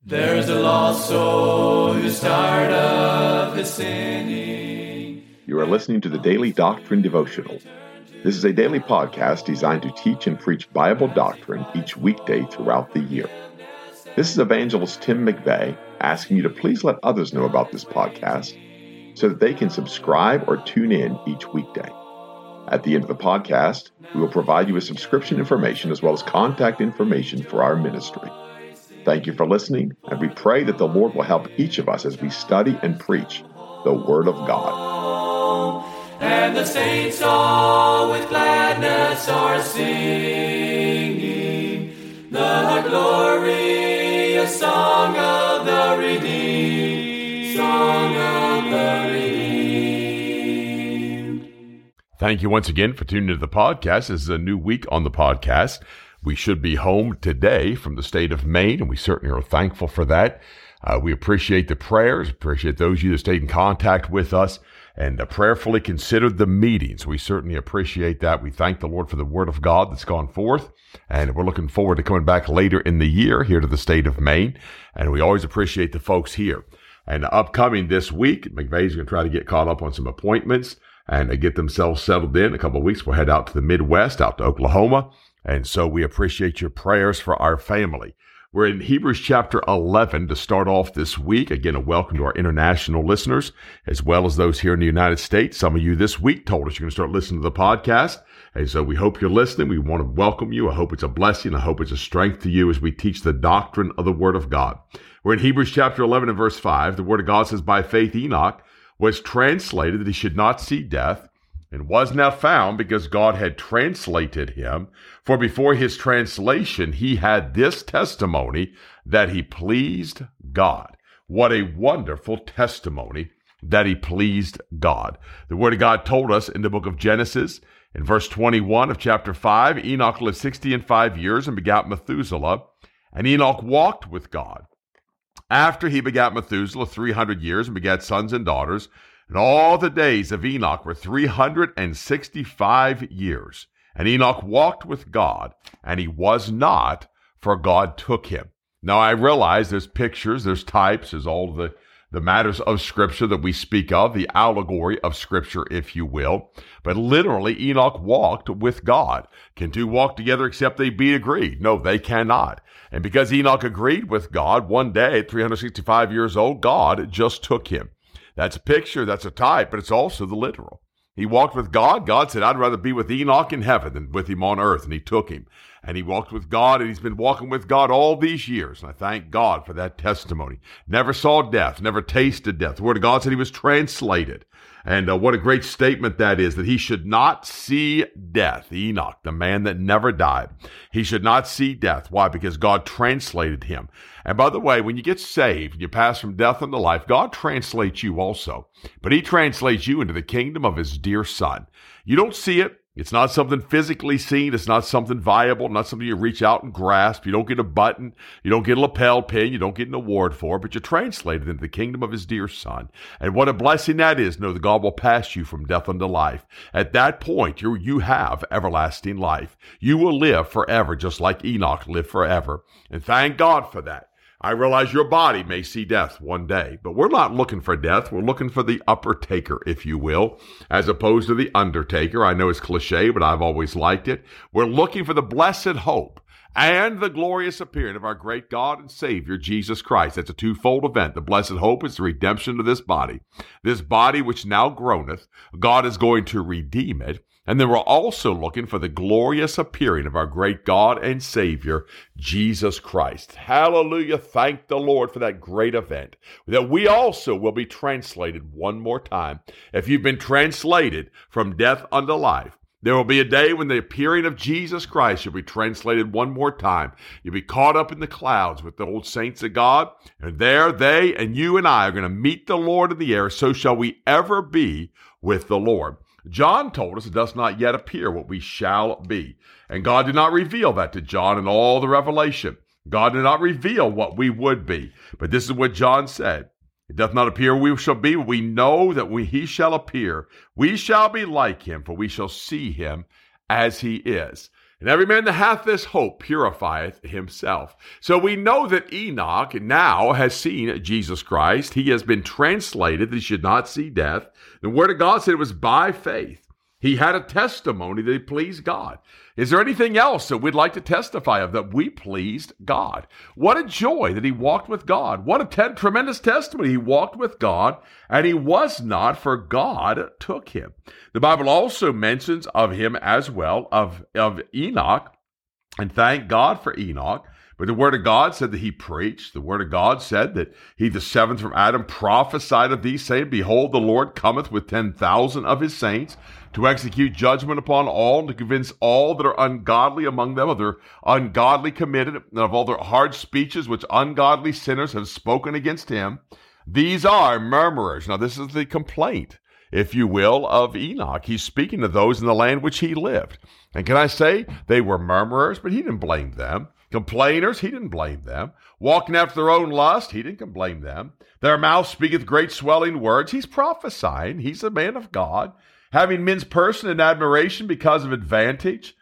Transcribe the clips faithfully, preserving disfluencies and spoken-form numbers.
There's a lost soul who's tired of his sinning. You are listening to the Daily Doctrine Devotional. This is a daily podcast designed to teach and preach Bible doctrine each weekday throughout the year. This is Evangelist Tim McVeigh asking you to please let others know about this podcast so that they can subscribe or tune in each weekday. At the end of the podcast, we will provide you with subscription information as well as contact information for our ministry. Thank you for listening, and we pray that the Lord will help each of us as we study and preach the Word of God. And the saints all with gladness are singing the glorious song of the redeemed, song of the redeemed. Thank you once again for tuning into the podcast. This is a new week on the podcast. We should be home today from the state of Maine, and we certainly are thankful for that. Uh, we appreciate the prayers, appreciate those of you that stayed in contact with us and uh, prayerfully considered the meetings. We certainly appreciate that. We thank the Lord for the Word of God that's gone forth, and we're looking forward to coming back later in the year here to the state of Maine, and we always appreciate the folks here. And upcoming this week, McVeigh's going to try to get caught up on some appointments and uh, get themselves settled in. A couple of weeks, we'll head out to the Midwest, out to Oklahoma. And so we appreciate your prayers for our family. We're in Hebrews chapter eleven to start off this week. Again, a welcome to our international listeners, as well as those here in the United States. Some of you this week told us you're going to start listening to the podcast. And so we hope you're listening. We want to welcome you. I hope it's a blessing. I hope it's a strength to you as we teach the doctrine of the Word of God. We're in Hebrews chapter eleven and verse five. The Word of God says, by faith Enoch was translated that he should not see death, and was not found because God had translated him. For before his translation, he had this testimony that he pleased God. What a wonderful testimony that he pleased God. The Word of God told us in the book of Genesis, in verse twenty-one of chapter five, Enoch lived sixty and five years and begat Methuselah. And Enoch walked with God. After he begat Methuselah three hundred years and begat sons and daughters. And all the days of Enoch were three hundred sixty-five years. And Enoch walked with God, and he was not, for God took him. Now I realize there's pictures, there's types, there's all the, the matters of Scripture that we speak of, the allegory of Scripture, if you will. But literally, Enoch walked with God. Can two walk together except they be agreed? No, they cannot. And because Enoch agreed with God, one day at three hundred sixty-five years old, God just took him. That's a picture, that's a type, but it's also the literal. He walked with God. God said, I'd rather be with Enoch in heaven than with him on earth, and he took him. And he walked with God, and he's been walking with God all these years, and I thank God for that testimony. Never saw death, never tasted death. The Word of God said he was translated. And uh, what a great statement that is, that he should not see death. Enoch, the man that never died. He should not see death. Why? Because God translated him. And by the way, when you get saved, you pass from death unto life, God translates you also. But he translates you into the kingdom of his dear Son. You don't see it. It's not something physically seen. It's not something viable, not something you reach out and grasp. You don't get a button. You don't get a lapel pin. You don't get an award for, but you're translated into the kingdom of his dear Son. And what a blessing that is. Know that God will pass you from death unto life. At that point, you you have everlasting life. You will live forever, just like Enoch lived forever. And thank God for that. I realize your body may see death one day, but we're not looking for death. We're looking for the upper taker, if you will, as opposed to the undertaker. I know it's cliche, but I've always liked it. We're looking for the blessed hope and the glorious appearing of our great God and Savior, Jesus Christ. That's a twofold event. The blessed hope is the redemption of this body. This body which now groaneth, God is going to redeem it. And then we're also looking for the glorious appearing of our great God and Savior, Jesus Christ. Hallelujah. Thank the Lord for that great event. That we also will be translated one more time. If you've been translated from death unto life, there will be a day when the appearing of Jesus Christ will be translated one more time. You'll be caught up in the clouds with the old saints of God. And there they and you and I are going to meet the Lord in the air. So shall we ever be with the Lord. John told us it does not yet appear what we shall be. And God did not reveal that to John in all the revelation. God did not reveal what we would be. But this is what John said. It doth not appear we shall be, but we know that when he shall appear, we shall be like him, for we shall see him as he is. And every man that hath this hope purifieth himself. So we know that Enoch now has seen Jesus Christ. He has been translated that he should not see death. The Word of God said it was by faith. He had a testimony that he pleased God. Is there anything else that we'd like to testify of that we pleased God? What a joy that he walked with God. What a te- tremendous testimony. He walked with God, and he was not, for God took him. The Bible also mentions of him as well, of, of Enoch, and thank God for Enoch. But the Word of God said that he preached. The Word of God said that he, the seventh from Adam, prophesied of these, saying, Behold, the Lord cometh with ten thousand of his saints to execute judgment upon all, and to convince all that are ungodly among them of their ungodly committed, and of all their hard speeches which ungodly sinners have spoken against him. These are murmurers. Now, this is the complaint, if you will, of Enoch. He's speaking to those in the land which he lived. And can I say, they were murmurers, but he didn't blame them. Complainers, he didn't blame them. Walking after their own lust, he didn't blame them. Their mouth speaketh great swelling words. He's prophesying. He's a man of God, having men's person in admiration because of advantage.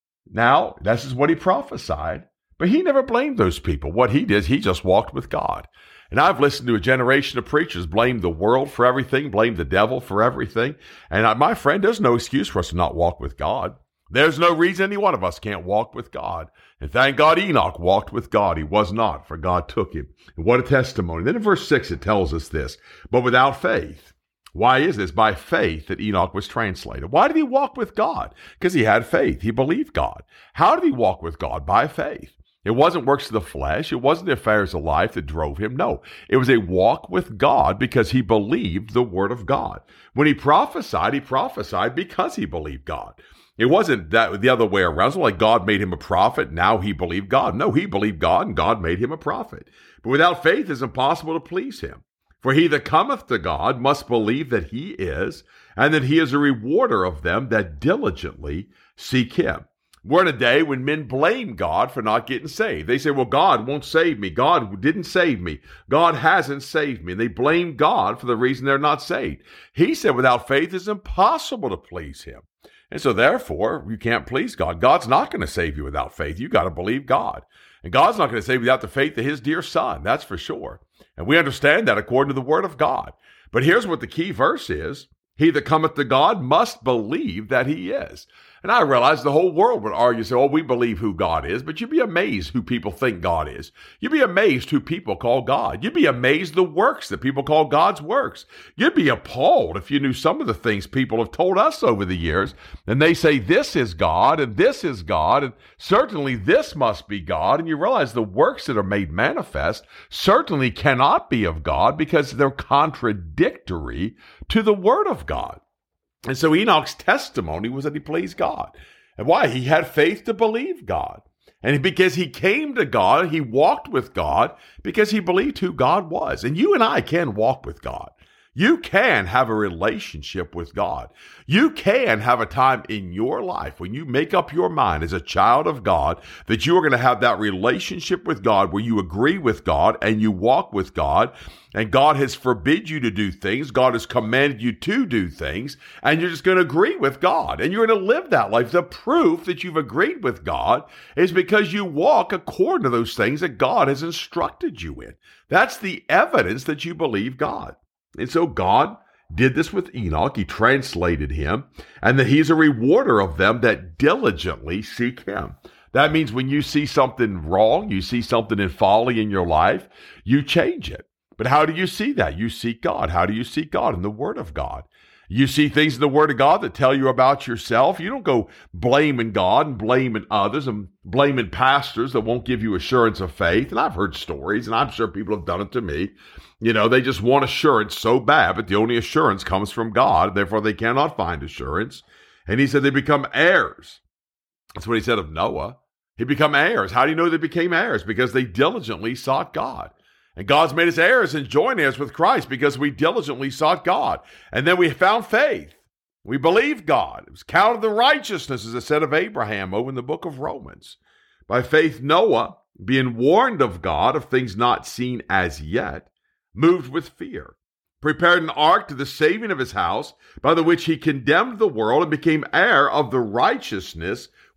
Now, this is what he prophesied. But he never blamed those people. What he did, he just walked with God. And I've listened to a generation of preachers blame the world for everything, blame the devil for everything. And I, my friend, there's no excuse for us to not walk with God. There's no reason any one of us can't walk with God. And thank God Enoch walked with God. He was not, for God took him. And what a testimony. Then in verse six, it tells us this. But without faith. Why is this? By faith that Enoch was translated. Why did he walk with God? Because he had faith. He believed God. How did he walk with God? By faith. It wasn't works of the flesh. It wasn't the affairs of life that drove him. No, it was a walk with God because he believed the word of God. When he prophesied, he prophesied because he believed God. It wasn't that the other way around. It's not like God made him a prophet. Now he believed God. No, he believed God and God made him a prophet. But without faith, it's impossible to please him. For he that cometh to God must believe that he is, and that he is a rewarder of them that diligently seek him. We're in a day when men blame God for not getting saved. They say, well, God won't save me. God didn't save me. God hasn't saved me. And they blame God for the reason they're not saved. He said without faith it's impossible to please him. And so therefore, you can't please God. God's not going to save you without faith. You got to believe God. And God's not going to save you without the faith of his dear son. That's for sure. And we understand that according to the word of God. But here's what the key verse is. He that cometh to God must believe that he is. And I realize the whole world would argue, say, oh, we believe who God is, but you'd be amazed who people think God is. You'd be amazed who people call God. You'd be amazed the works that people call God's works. You'd be appalled if you knew some of the things people have told us over the years, and they say this is God, and this is God, and certainly this must be God, and you realize the works that are made manifest certainly cannot be of God because they're contradictory to the word of God. And so Enoch's testimony was that he pleased God. And why? He had faith to believe God. And because he came to God, he walked with God because he believed who God was. And you and I can walk with God. You can have a relationship with God. You can have a time in your life when you make up your mind as a child of God that you are going to have that relationship with God where you agree with God and you walk with God, and God has forbid you to do things. God has commanded you to do things, and you're just going to agree with God, and you're going to live that life. The proof that you've agreed with God is because you walk according to those things that God has instructed you in. That's the evidence that you believe God. And so God did this with Enoch. He translated him, and that he's a rewarder of them that diligently seek him. That means when you see something wrong, you see something in folly in your life, you change it. But how do you see that? You seek God. How do you seek God? In the Word of God. You see things in the Word of God that tell you about yourself. You don't go blaming God and blaming others and blaming pastors that won't give you assurance of faith. And I've heard stories, and I'm sure people have done it to me. You know, they just want assurance so bad, but the only assurance comes from God. Therefore, they cannot find assurance. And he said they become heirs. That's what he said of Noah. He become heirs. How do you know they became heirs? Because they diligently sought God. And God's made us heirs and joint heirs with Christ because we diligently sought God. And then we found faith. We believed God. It was counted the righteousness, as it said of Abraham over in the book of Romans. By faith, Noah, being warned of God of things not seen as yet, moved with fear, prepared an ark to the saving of his house, by the which he condemned the world and became heir of the righteousness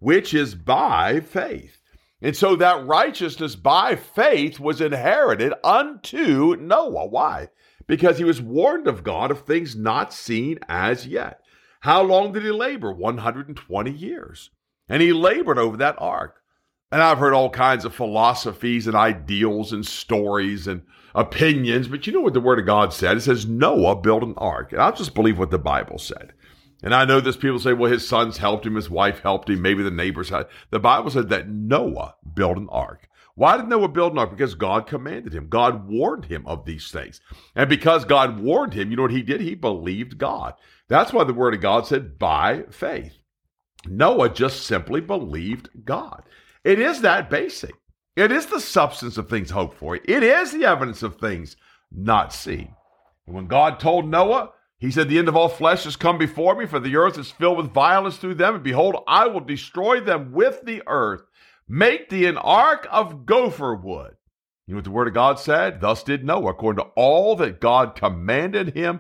which is by faith. And so that righteousness by faith was inherited unto Noah. Why? Because he was warned of God of things not seen as yet. How long did he labor? one hundred twenty years. And he labored over that ark. And I've heard all kinds of philosophies and ideals and stories and opinions, but you know what the Word of God said? It says Noah built an ark. And I'll just believe what the Bible said. And I know there's people say, well, his sons helped him, his wife helped him, maybe the neighbors had. The Bible said that Noah built an ark. Why did Noah build an ark? Because God commanded him. God warned him of these things. And because God warned him, you know what he did? He believed God. That's why the Word of God said, by faith. Noah just simply believed God. It is that basic. It is the substance of things hoped for. It is the evidence of things not seen. And when God told Noah, he said, the end of all flesh has come before me, for the earth is filled with violence through them. And behold, I will destroy them with the earth. Make thee an ark of gopher wood. You know what the Word of God said? Thus did Noah, according to all that God commanded him,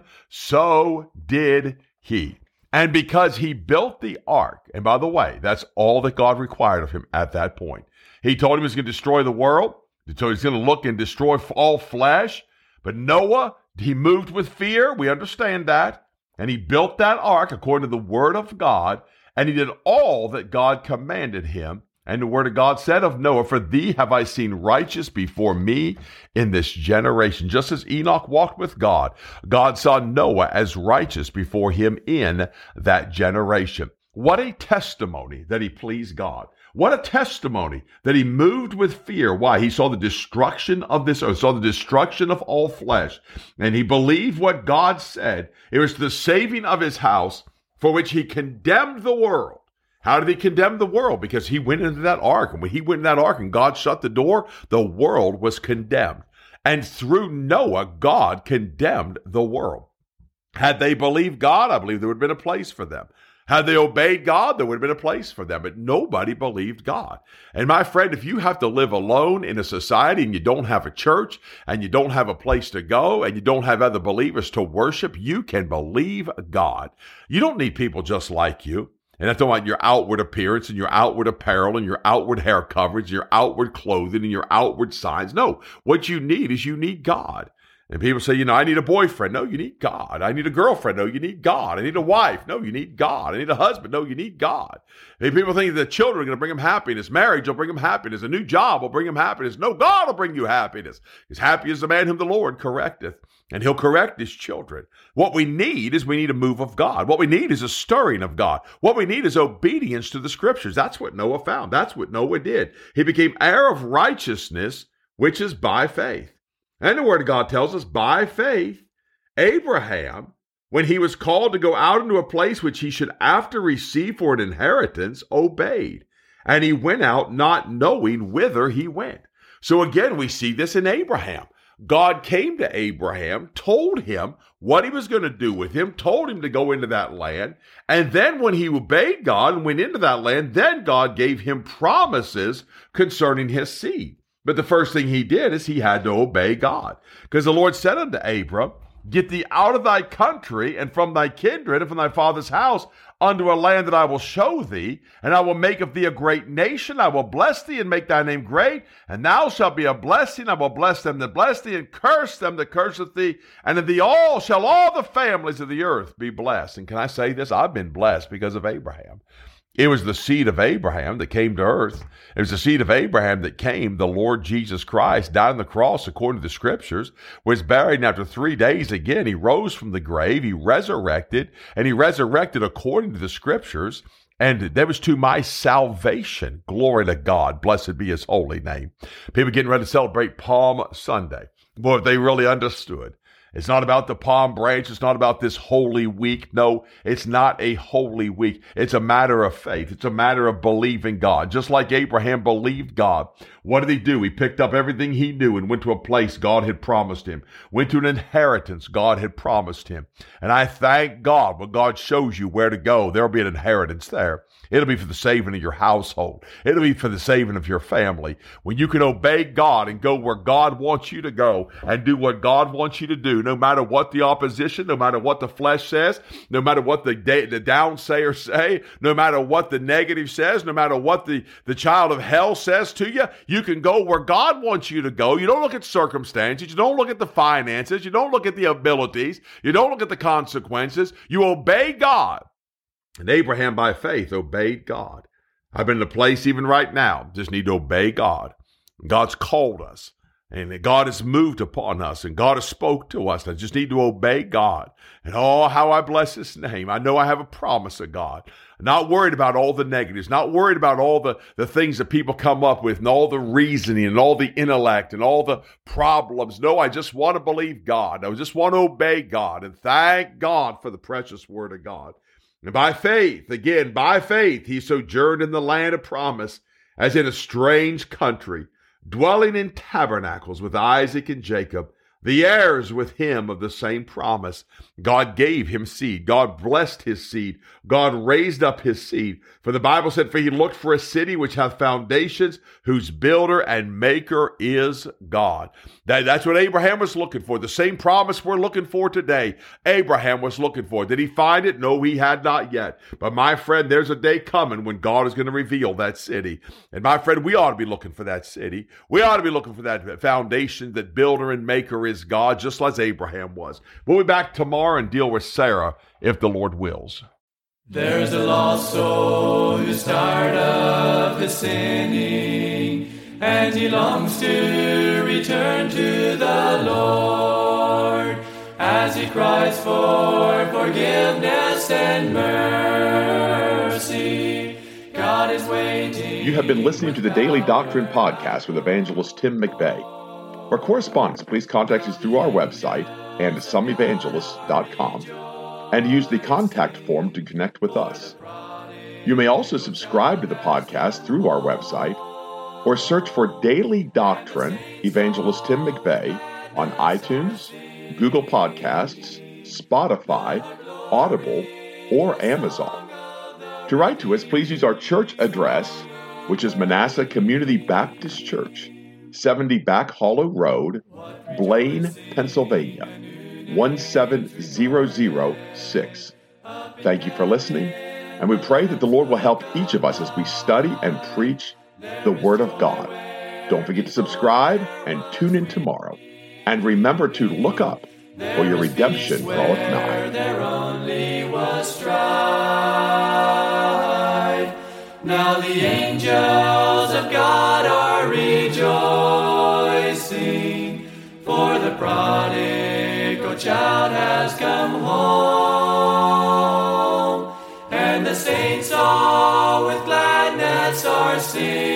so did he. And because he built the ark, and by the way, that's all that God required of him at that point. He told him he was going to destroy the world, so he's going to look and destroy all flesh. But Noah, he moved with fear, we understand that, and he built that ark according to the Word of God, and he did all that God commanded him. And the Word of God said of Noah, for thee have I seen righteous before me in this generation. Just as Enoch walked with God, God saw Noah as righteous before him in that generation. What a testimony that he pleased God. What a testimony that he moved with fear. Why? He saw the destruction of this earth, saw the destruction of all flesh. And he believed what God said. It was the saving of his house, for which he condemned the world. How did he condemn the world? Because he went into that ark. And when he went in that ark and God shut the door, the world was condemned. And through Noah, God condemned the world. Had they believed God, I believe there would have been a place for them. Had they obeyed God, there would have been a place for them. But nobody believed God. And my friend, if you have to live alone in a society and you don't have a church and you don't have a place to go and you don't have other believers to worship, you can believe God. You don't need people just like you. And I'm talking about your outward appearance and your outward apparel and your outward hair coverage, your outward clothing and your outward signs. No, what you need is you need God. And people say, you know, I need a boyfriend. No, you need God. I need a girlfriend. No, you need God. I need a wife. No, you need God. I need a husband. No, you need God. And people think that children are going to bring them happiness. Marriage will bring them happiness. A new job will bring them happiness. No, God will bring you happiness. As happy as the man whom the Lord correcteth. And he'll correct his children. What we need is we need a move of God. What we need is a stirring of God. What we need is obedience to the scriptures. That's what Noah found. That's what Noah did. He became heir of righteousness, which is by faith. And the Word of God tells us, by faith, Abraham, when he was called to go out into a place which he should after receive for an inheritance, obeyed. And he went out not knowing whither he went. So again, we see this in Abraham. God came to Abraham, told him what he was going to do with him, told him to go into that land. And then when he obeyed God and went into that land, then God gave him promises concerning his seed. But the first thing he did is he had to obey God. Because the Lord said unto Abram, get thee out of thy country and from thy kindred and from thy father's house unto a land that I will show thee, and I will make of thee a great nation. I will bless thee and make thy name great, and thou shalt be a blessing. I will bless them that bless thee, and curse them that curseth thee, and in thee all shall all the families of the earth be blessed. And can I say this? I've been blessed because of Abraham. It was the seed of Abraham that came to earth. It was the seed of Abraham that came, the Lord Jesus Christ, died on the cross according to the scriptures, was buried, and after three days again, he rose from the grave, he resurrected, and he resurrected according to the scriptures, and that was to my salvation. Glory to God. Blessed be his holy name. People getting ready to celebrate Palm Sunday. Boy, if they really understood. It's not about the palm branch. It's not about this holy week. No, it's not a holy week. It's a matter of faith. It's a matter of believing God. Just like Abraham believed God. What did he do? He picked up everything he knew and went to a place God had promised him. Went to an inheritance God had promised him. And I thank God when God shows you where to go, there'll be an inheritance there. It'll be for the saving of your household. It'll be for the saving of your family. When you can obey God and go where God wants you to go and do what God wants you to do, no matter what the opposition, no matter what the flesh says, no matter what the, da- the downsayers say, no matter what the negative says, no matter what the, the child of hell says to you, you can go where God wants you to go. You don't look at circumstances. You don't look at the finances. You don't look at the abilities. You don't look at the consequences. You obey God. And Abraham, by faith, obeyed God. I've been in a place even right now, just need to obey God. God's called us, and God has moved upon us, and God has spoke to us. I just need to obey God. And oh, how I bless His name. I know I have a promise of God. Not worried about all the negatives, not worried about all the, the things that people come up with and all the reasoning and all the intellect and all the problems. No, I just want to believe God. I just want to obey God and thank God for the precious word of God. And by faith, again, by faith, he sojourned in the land of promise as in a strange country, dwelling in tabernacles with Isaac and Jacob, the heirs with him of the same promise. God gave him seed. God blessed his seed. God raised up his seed. For the Bible said, for he looked for a city which hath foundations, whose builder and maker is God. That, that's what Abraham was looking for. The same promise we're looking for today, Abraham was looking for. Did he find it? No, he had not yet. But my friend, there's a day coming when God is going to reveal that city. And my friend, we ought to be looking for that city. We ought to be looking for that foundation, that builder and maker is God, just as Abraham was. We'll be back tomorrow and deal with Sarah if the Lord wills. There's a lost soul who's tired of his sinning, and he longs to return to the Lord as he cries for forgiveness and mercy. God is waiting. You have been listening to the Daily Doctrine Podcast with Evangelist Tim McVeigh. For correspondence, please contact us through our website and some evangelists dot com and use the contact form to connect with us. You may also subscribe to the podcast through our website or search for Daily Doctrine Evangelist Tim McVeigh on iTunes, Google Podcasts, Spotify, Audible, or Amazon. To write to us, please use our church address, which is Manasseh Community Baptist Church, seventy Back Hollow Road, Blaine, Pennsylvania, one seven zero zero six. Thank you for listening, and we pray that the Lord will help each of us as we study and preach the Word of God. Don't forget to subscribe and tune in tomorrow. And remember to look up, for your redemption draweth nigh. There only was strife. Now the angels of God are rejoicing, for the prodigal child has come home, and the saints all with gladness are singing.